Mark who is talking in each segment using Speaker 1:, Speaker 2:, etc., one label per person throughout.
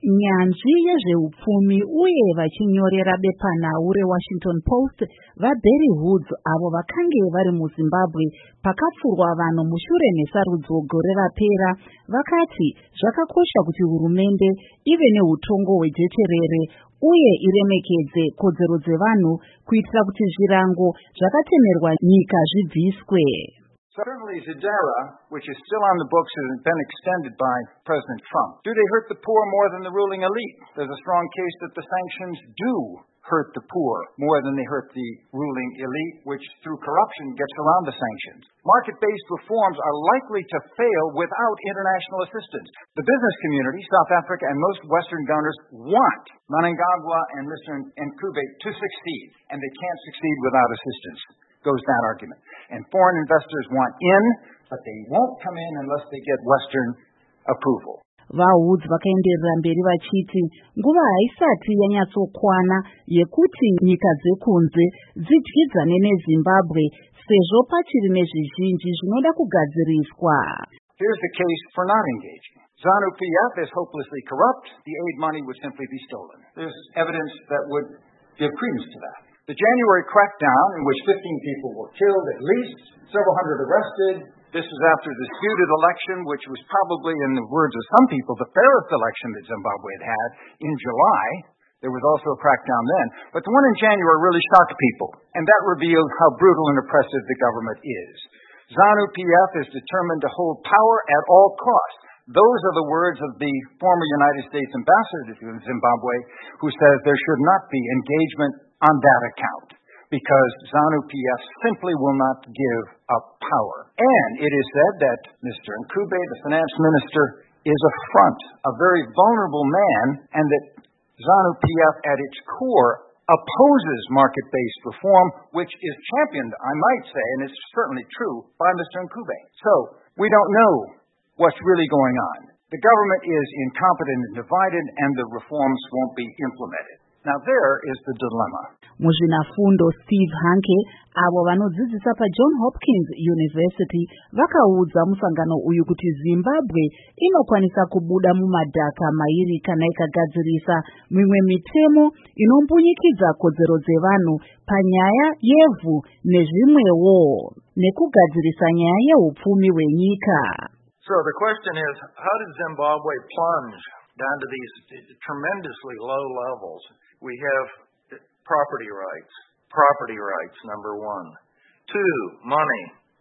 Speaker 1: nyanzvi yezveupfumi uye vachinyorera bepanawu reWashington Post vaBarry Woods avo vakange vari muZimbabwe pakapfurwa vanhu mushure mesarudzo gore rapera vakati zvakakosha kuti hurumende ive neutongo hwejecherere uye iremekedze kodzero dzevanhu kuitira kuti zvirango zvakatemerwa nyika zvibviswe.
Speaker 2: Certainly Zedera, which is still on the books, has been extended by President Trump. Do they hurt the poor more than the ruling elite? There's a strong case that the sanctions do hurt the poor more than they hurt the ruling elite, which through corruption gets around the sanctions. Market-based reforms are likely to fail without international assistance. The business community, South Africa, and most Western donors want Mnangagwa and Mr. Ncube to succeed, and they can't succeed without assistance. Goes that argument. And foreign investors want in, but they won't come in unless they get Western approval.
Speaker 1: VaWoods vakaenderera mberi vachiti nguva haisati yanyatsokwana yekuti nyika dzekunze dzidyidzane neZimbabwe sezvo pachiri nezvizhinji zvinoda kugadziriswa.
Speaker 2: Here's the case for not engaging. ZANU-PF is hopelessly corrupt. The aid money would simply be stolen. There's evidence that would give credence to that. The January crackdown, in which 15 people were killed at least, several hundred arrested. This is after the disputed election, which was probably, in the words of some people, the fairest election that Zimbabwe had had in July. There was also a crackdown then. But the one in January really shocked people, and that revealed how brutal and oppressive the government is. ZANU-PF is determined to hold power at all costs. Those are the words of the former United States ambassador to Zimbabwe, who says there should not be engagement on that account, because ZANU-PF simply will not give up power. And it is said that Mr. Ncube, the finance minister, is a front, a very vulnerable man, and that ZANU-PF at its core opposes market-based reform, which is championed, I might say, and it's certainly true, by Mr. Ncube. So we don't know what's really going on. The government is incompetent and divided, and the reforms won't be implemented. Now there is the dilemma.
Speaker 1: Muzvinafundo Steve Hanke avo vanodzidzisa paJohn Hopkins University vakaudza musangano uyu kuti Zimbabwe inokwanisa kubuda mumadhaka mairi kana ikagadzirisa mimwe mitemo inombunyikidza kodzero dzevanhu panyaya yevhu nezvimwewo nekugadzirisa nyaya yeupfumi hwenyika.
Speaker 3: So the question is, how did Zimbabwe plunge down to these tremendously low levels? We have property rights, number one. 2, money.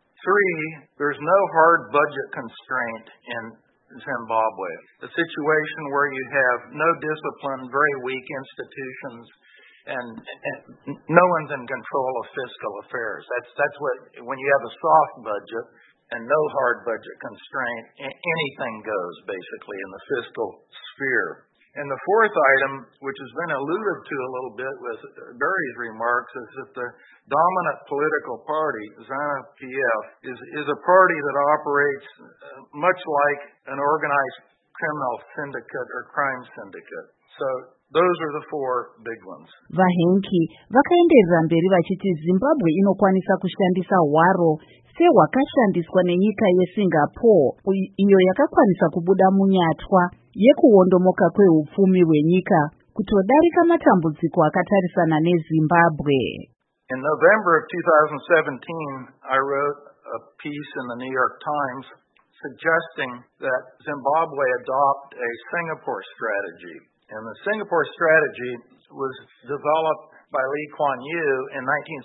Speaker 3: 3, there's no hard budget constraint in Zimbabwe. A situation where you have no discipline, very weak institutions, and no one's in control of fiscal affairs. That's what, when you have a soft budget and no hard budget constraint, anything goes basically in the fiscal sphere. And the fourth item, which has been alluded to a little bit with Barry's remarks, is that the dominant political party, ZANU-PF, is a party that operates much like an organized criminal syndicate or crime syndicate. So those are the 4 big ones.
Speaker 1: Vahenki vakaenderera mberi vachiti Zimbabwe inokwanisa kushandisa hwaro sehwakashandiswa nenyika yeSingapore iyo yakakwanisa kubuda munyatwa yekuwondomoka kweupfumi hwenyika kutodarika matambudziko akatarisana neZimbabwe.
Speaker 3: In November of 2017, I wrote a piece in the New York Times suggesting that Zimbabwe adopt a Singapore strategy. And the Singapore strategy was developed by Lee Kuan Yew in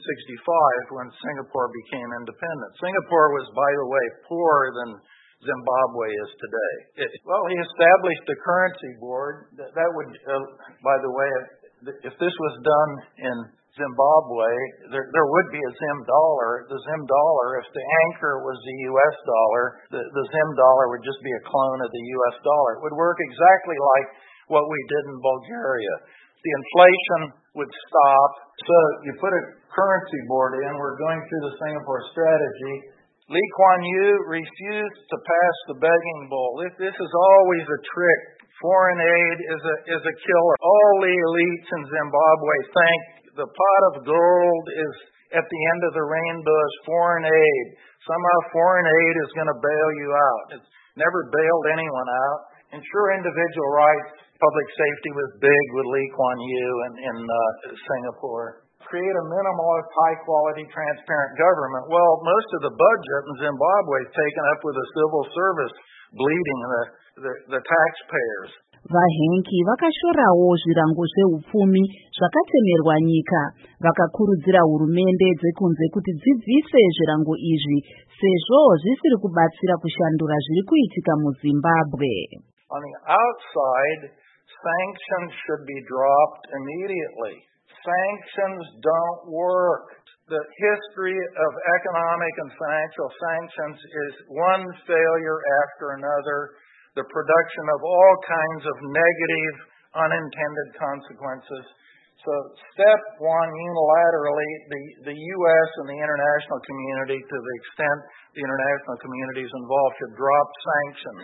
Speaker 3: 1965 when Singapore became independent. Singapore was, by the way, poorer than Zimbabwe is today. He established a currency board. That would, by the way, if this was done in Zimbabwe, there would be a Zim dollar. The Zim dollar, if the anchor was the U.S. dollar, the Zim dollar would just be a clone of the U.S. dollar. It would work exactly like what we did in Bulgaria. The inflation would stop. So you put a currency board in. We're going through the Singapore strategy. Lee Kuan Yew refused to pass the begging bowl. This is always a trick. Foreign aid is a killer. All the elites in Zimbabwe think the pot of gold is at the end of the rainbow is foreign aid. Somehow foreign aid is going to bail you out. It's never bailed anyone out. Ensure individual rights public safety was big with Lee Kuan Yew in Singapore. Create a minimalist, high-quality, transparent government. Well, most of the budget in Zimbabwe is taken up with the civil service bleeding the taxpayers.
Speaker 1: Vahenki vakashorawo zvirango zveupfumi zvakatemerwa nyika, vakakurudzira hurumende dzekunze kuti dzibvise zvirango izvi sezvo zvisiri kubatsira kushandura zviri kuitika muZimbabwe.
Speaker 3: On the outside, sanctions should be dropped immediately. Sanctions don't work. The history of economic and financial sanctions is one failure after another, the production of all kinds of negative, unintended consequences. So step one, unilaterally, the U.S. and the international community, to the extent the international community is involved, should drop sanctions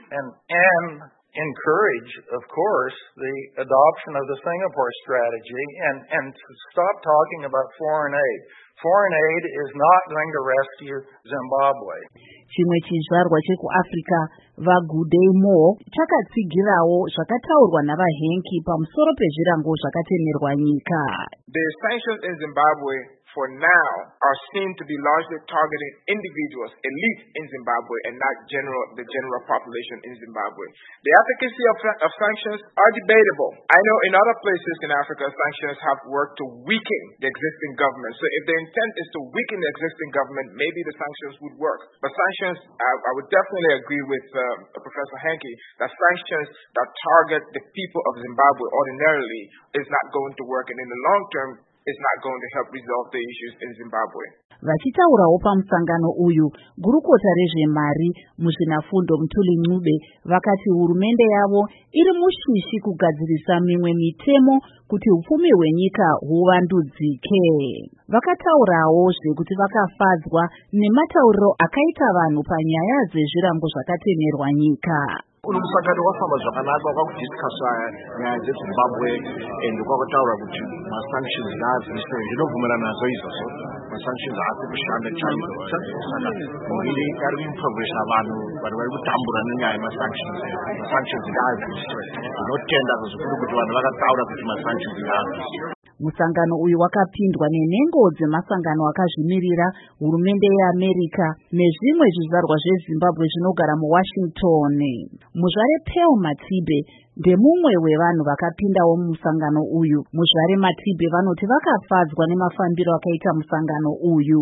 Speaker 3: and encourage, of course, the adoption of the Singapore strategy and stop talking about foreign aid. Foreign aid is not going to rescue Zimbabwe.
Speaker 1: Chimwe chizvarwa chekuAfrica vaGudei Moore chakatsigirawo zvakataurwa navahenki pamusoro pezvirango zvakatemerwa nyika.
Speaker 4: The sanctions in Zimbabwe for now are seen to be largely targeting individuals, elite in Zimbabwe, and not the general population in Zimbabwe. The efficacy of sanctions are debatable. I know in other places in Africa, sanctions have worked to weaken the existing government. So if the intent is to weaken the existing government, maybe the sanctions would work. But sanctions, I would definitely agree with Professor Henke that sanctions that target the people of Zimbabwe ordinarily is not going to work, and in the long term, is not going to help resolve the issues in Zimbabwe.
Speaker 1: Vachitaurawo pamusangano uyu, gurukota rezvemari muzvinafundo Mutuli Ncube vakati hurumende yavo iri mushishi kugadzirisa mimwe mitemo kuti upfumi hwenyika huvandudzike. Vakataurawo zvekuti vakafadzwa nematauriro akaita vanhu panyaya dzezvirango zvakatemerwa nyika.
Speaker 5: Uno musangano wafamba zvakanaka wakudiscussa nyaya dzeZimbabwe ende kwakutaura kuti masanctions ngaabviswe. Ndinovumelana nazo izvozvo. Masanctions haasi kushanda chaizvo. Saka muviri ari kuimprogresa vanhu vari kutambura nenyaya yemasanctions. Masanctions ngaabviswe. Ndinotenda zvikuru kuti vanhu vakataura kuti masanctions ngaabviswe.
Speaker 1: Musangano uyu wakapindwa nenhengo dzemasangano akazvimirira, hurumende yeAmerica nezvimwe zvizvarwa zveZimbabwe zvinogara muWashington. Muzvare Pearl Matibe ndemumwe wevanhu vakapindawo mumusangano uyu. Muzvare Matibe vanoti vakafadzwa nemafambiro akaita musangano uyu.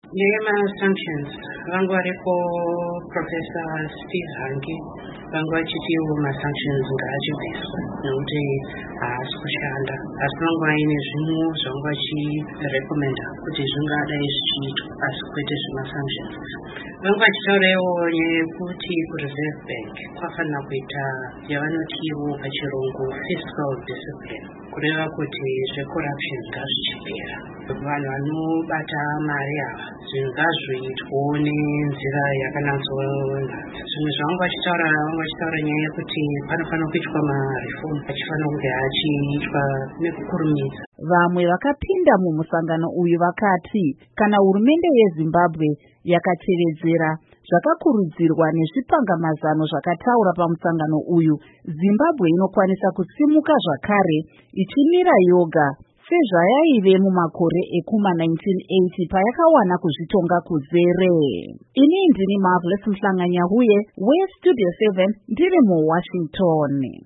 Speaker 6: Sanctions vangwaripo Professor Steve Hanke vangwachitiwo masanctions ngaachibviswe nekuti haasi kushanda, asi vangwaine zvimwe zvangwachirekomenda kuti zvingadai zvichiitwa asi kwete zvemasanctions. Vangwachitaurawo nyaya yekuti kuReserve Bank kwafanira kuita yavanotiwo pachirungu fiscal discipline, kureva kuti zvecorruption ngazvichipera. Vanhu vanobata mari ava zvinhu ngazviitwawo nenzira yakanatsoona. Zvimwe zvavangachitaura nyaya yekuti panofanira kuitwa mareform achifanira kunge achiitwa nekukurumidza.
Speaker 1: Vamwe vakapinda mumusangano uyu vakati kana hurumende yeZimbabwe yakatevedzera zvakakurudzirwa nezvipangamazano zvakataura pamusangano uyu, Zimbabwe inokwanisa kusimuka zvakare ichimira yoga sezvayaive mumakore ekuma1980 payakawana kuzvitonga kuzere. Ini ndini Marvelous Mhlanganyahuye weStudio 7 ndiri muWashington.